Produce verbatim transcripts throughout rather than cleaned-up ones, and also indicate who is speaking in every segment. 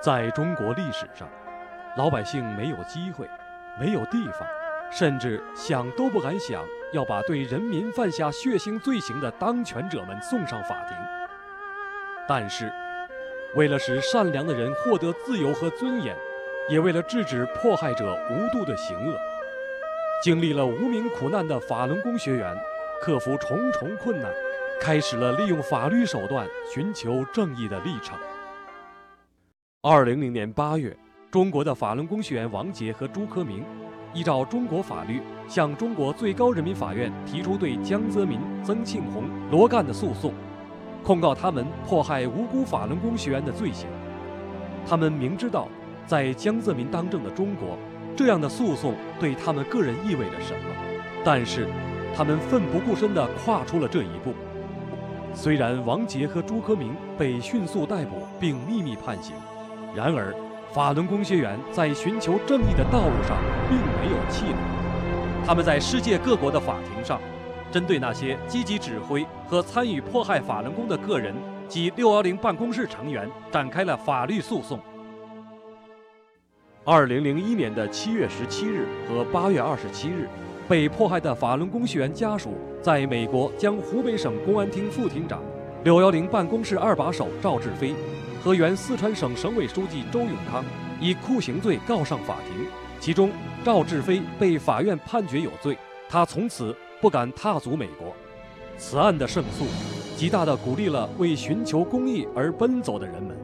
Speaker 1: 在中国历史上，老百姓没有机会，没有地方，甚至想都不敢想，要把对人民犯下血腥罪行的当权者们送上法庭。但是，为了使善良的人获得自由和尊严，也为了制止迫害者无度的行恶，经历了无名苦难的法轮功学员，克服重重困难，开始了利用法律手段寻求正义的历程。二零零零年八月，中国的法轮功学员王杰和朱科明，依照中国法律，向中国最高人民法院提出对江泽民、曾庆红、罗干的诉讼，控告他们迫害无辜法轮功学员的罪行。他们明知道，在江泽民当政的中国，这样的诉讼对他们个人意味着什么，但是他们奋不顾身地跨出了这一步。虽然王杰和朱科明被迅速逮捕并秘密判刑，然而法轮功学员在寻求正义的道路上并没有气馁。他们在世界各国的法庭上，针对那些积极指挥和参与迫害法轮功的个人及六一零办公室成员展开了法律诉讼。二零零一年的七月十七日和八月二十七日，被迫害的法轮功学员家属在美国将湖北省公安厅副厅长、六一零办公室二把手赵志飞和原四川省省委书记周永康以酷刑罪告上法庭。其中，赵志飞被法院判决有罪，他从此不敢踏足美国。此案的胜诉，极大地鼓励了为寻求公义而奔走的人们。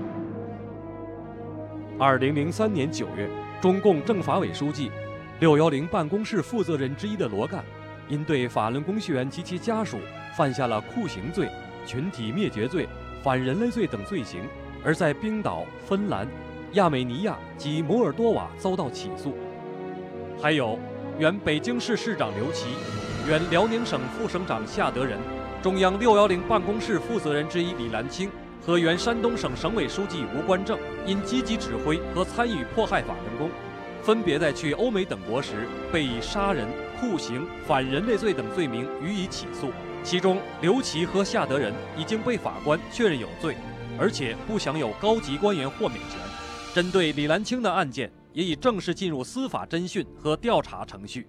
Speaker 1: 二零零三年九月，中共政法委书记、六一零办公室负责人之一的罗干，因对法轮功学员及其家属犯下了酷刑罪、群体灭绝罪、反人类罪等罪行，而在冰岛、芬兰、亚美尼亚及摩尔多瓦遭到起诉。还有原北京市市长刘奇、原辽宁省副省长夏德仁、中央六一零办公室负责人之一李兰清和原山东省省委书记吴官正，因积极指挥和参与迫害法轮功，分别在去欧美等国时被以杀人、酷刑、反人类罪等罪名予以起诉。其中，刘奇和夏德仁已经被法官确认有罪，而且不享有高级官员豁免权。针对李兰清的案件，也已正式进入司法侦讯和调查程序。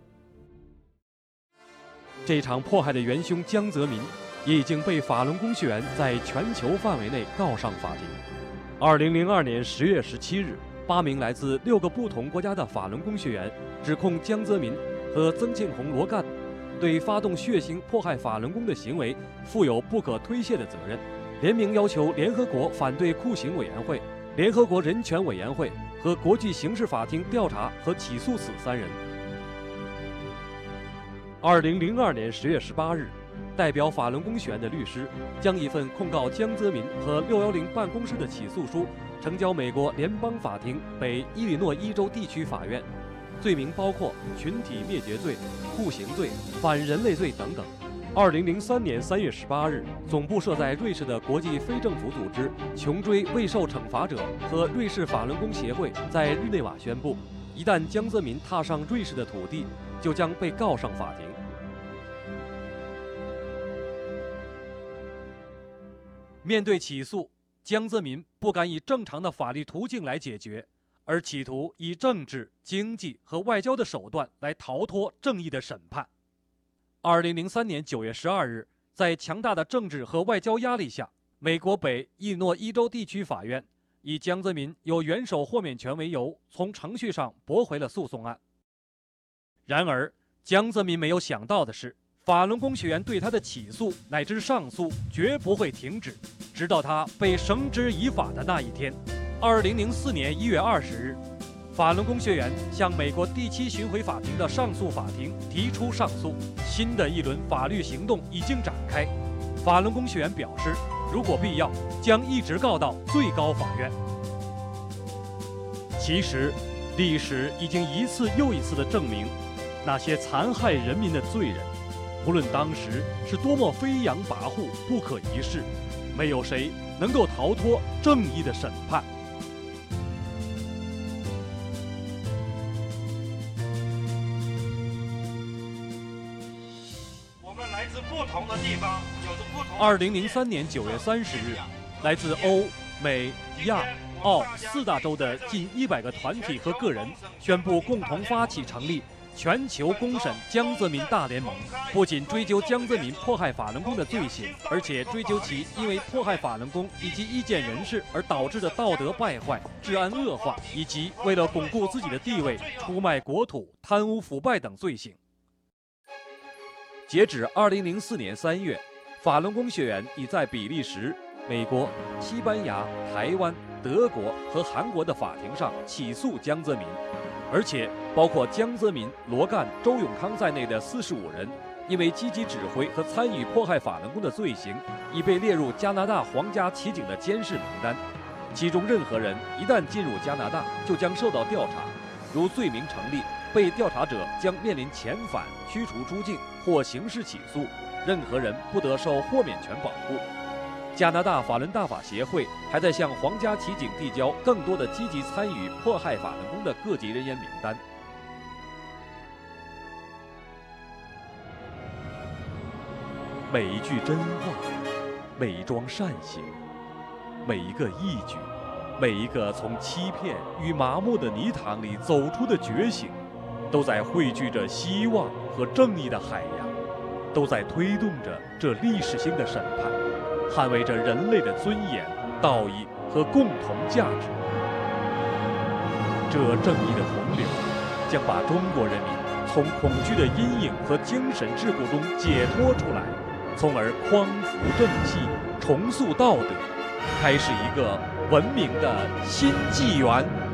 Speaker 1: 这场迫害的元凶江泽民也已经被法轮功学员在全球范围内告上法庭。二零零二年十月十七日，八名来自六个不同国家的法轮功学员指控江泽民和曾庆红、罗干对发动血腥迫害法轮功的行为负有不可推卸的责任，联名要求联合国反对酷刑委员会、联合国人权委员会和国际刑事法庭调查和起诉此三人。二零零二年十月十八日，代表法轮功学员的律师将一份控告江泽民和六一零办公室的起诉书呈交美国联邦法庭北伊利诺伊州地区法院，罪名包括群体灭绝罪、酷刑罪、反人类罪等等。二零零三年三月十八日，总部设在瑞士的国际非政府组织穷追未受惩罚者和瑞士法轮功协会在日内瓦宣布，一旦江泽民踏上瑞士的土地，就将被告上法庭。面对起诉，江泽民不敢以正常的法律途径来解决，而企图以政治、经济和外交的手段来逃脱正义的审判。二零零三年九月十二日，在强大的政治和外交压力下，美国北伊利诺伊州地区法院以江泽民有元首豁免权为由，从程序上驳回了诉讼案。然而，江泽民没有想到的是，法轮功学员对他的起诉乃至上诉绝不会停止，直到他被绳之以法的那一天。二零零四年一月二十日，法轮功学员向美国第七巡回法庭的上诉法庭提出上诉，新的一轮法律行动已经展开。法轮功学员表示，如果必要，将一直告到最高法院。其实，历史已经一次又一次地证明，那些残害人民的罪人，无论当时是多么飞扬跋扈、不可一世，没有谁能够逃脱正义的审判。
Speaker 2: 我们来自不同的地方，有着不同。
Speaker 1: 二零零三年九月三十日，来自欧、美、亚、 澳四大洲的近一百个团体和个人宣布共同发起成立全球公审江泽民大联盟，不仅追究江泽民迫害法轮功的罪行，而且追究其因为迫害法轮功以及意见人士而导致的道德败坏、治安恶化，以及为了巩固自己的地位出卖国土、贪污腐败等罪行。截止二零零四年三月，法轮功学员已在比利时、美国、西班牙、台湾、德国和韩国的法庭上起诉江泽民，而且包括江泽民、罗干、周永康在内的四十五人，因为积极指挥和参与迫害法轮功的罪行，已被列入加拿大皇家骑警的监视名单。其中任何人一旦进入加拿大，就将受到调查，如罪名成立，被调查者将面临遣返、驱逐出境或刑事起诉，任何人不得受豁免权保护。加拿大法轮大法协会还在向皇家骑警递交更多的积极参与迫害法轮功的各级人员名单。每一句真话，每一桩善行，每一个义举，每一个从欺骗与麻木的泥塘里走出的觉醒，都在汇聚着希望和正义的海洋，都在推动着这历史性的审判，捍卫着人类的尊严、道义和共同价值。这正义的洪流将把中国人民从恐惧的阴影和精神桎梏中解脱出来，从而匡扶正气，重塑道德，开始一个文明的新纪元。